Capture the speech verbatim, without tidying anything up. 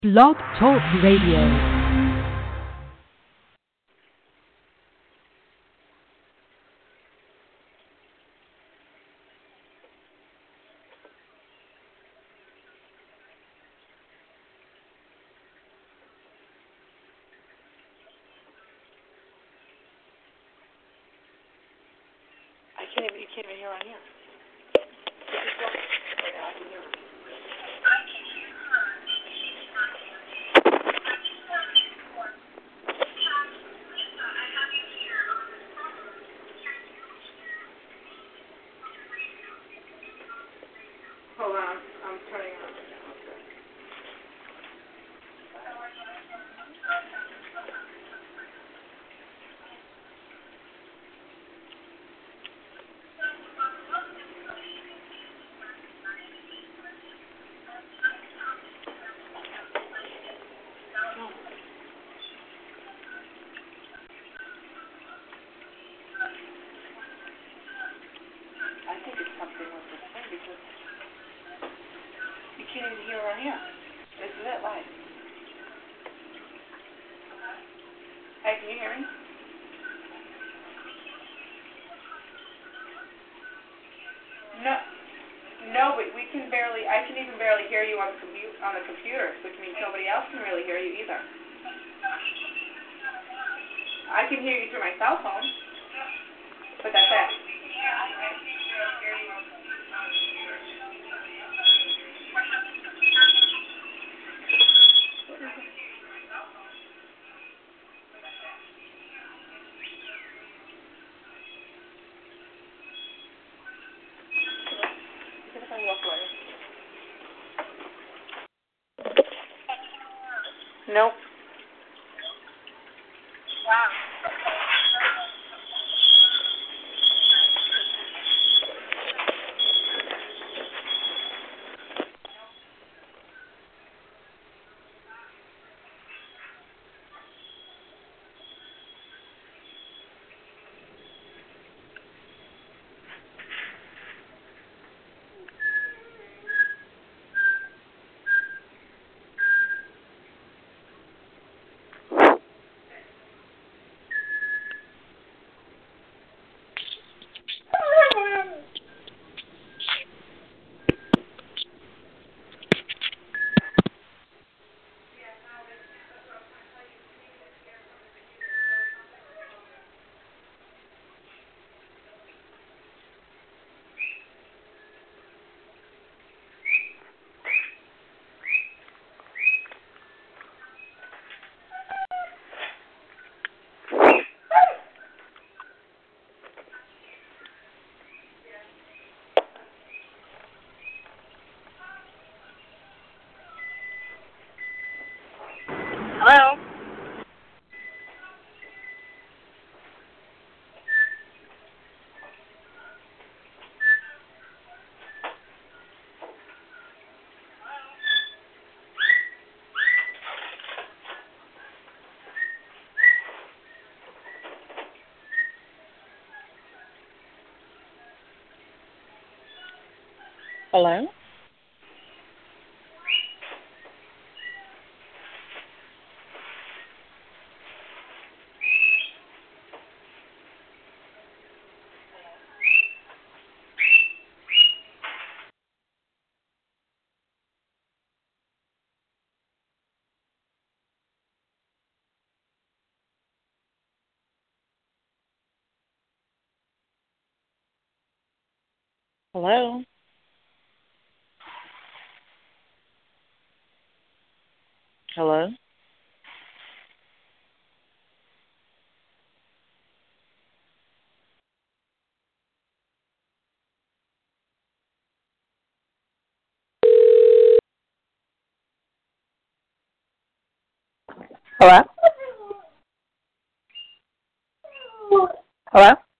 Blog Talk Radio. I can't even, you can't even hear on here. Hold on, I'm turning on. I think it's something with this thing because you can't even hear on here. It's lit light. Hey, can you hear me? No, no, but we can barely. I can even barely hear you on the compu- on the computer, which means nobody else can really hear you either. I can hear you through my cell phone, but that's it. What if I walk away? Nope. Wow. Hello? Hello? Hello? Hello? Hello? Hello?